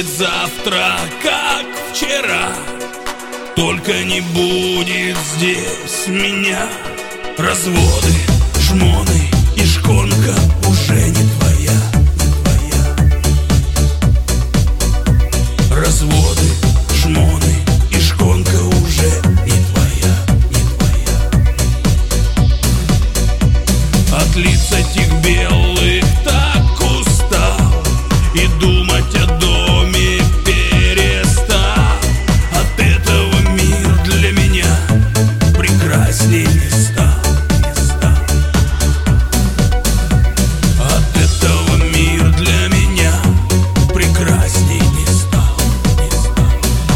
будет завтра, как вчера. Только не будет здесь меня. Разводы, жмоны и шконка уже не твоя, не твоя. Разводы, жмоны и шконка уже не твоя, не твоя. От лиц этих белых так устал и думать о доме перестал. От этого мир для меня прекрасней не стал, не стал. От этого мир для меня прекрасней не стал, не стал.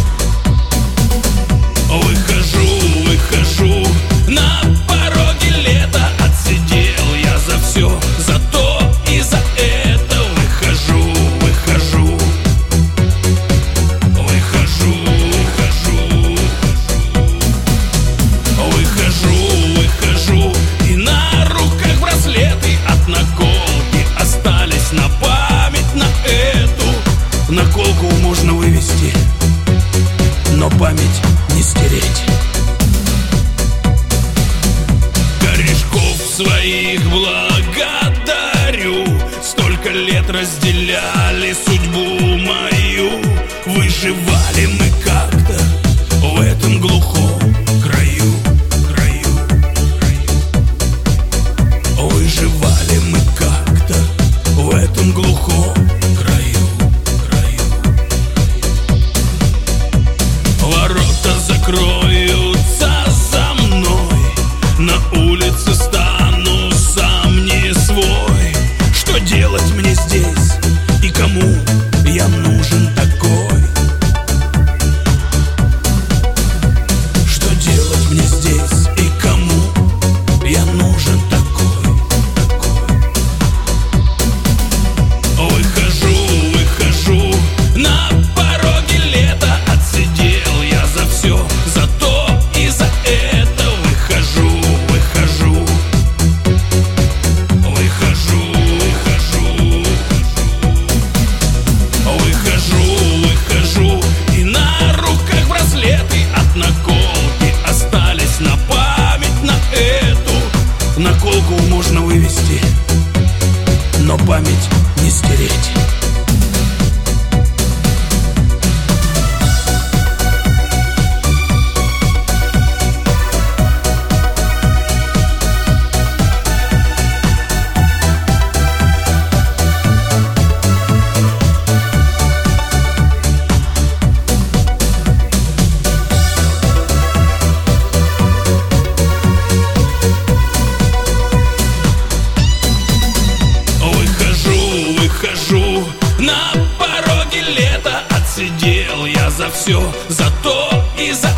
Выхожу, выхожу на пороге лета. Отсидел я за все, за то и за это. Выхожу, выхожу, выхожу, выхожу, выхожу, выхожу. И на руках браслеты от наколки остались на память на эту. Наколку можно вывести, но память не стереть. Корешков своих благодарю. Столько лет разделяли судьбу мою. Выживали мы как-то в этом глухом краю, краю, краю. Выживали мы как-то в этом глухом краю, краю. Ворота закроются за мной. На улице стану сам не свой. Что делать мне здесь и кому я нужен такой? Что делать мне здесь и кому я нужен такой, такой? Выхожу, выхожу на пороге лета. Отсидел я за все, за то и за это. Выхожу, выхожу, выхожу, выхожу, выхожу, выхожу. И на руках браслеты от наколки остались на память на эту. Наколку можно вывести, но память не стереть. Выхожу на пороге лета. Отсидел я за все, за то и за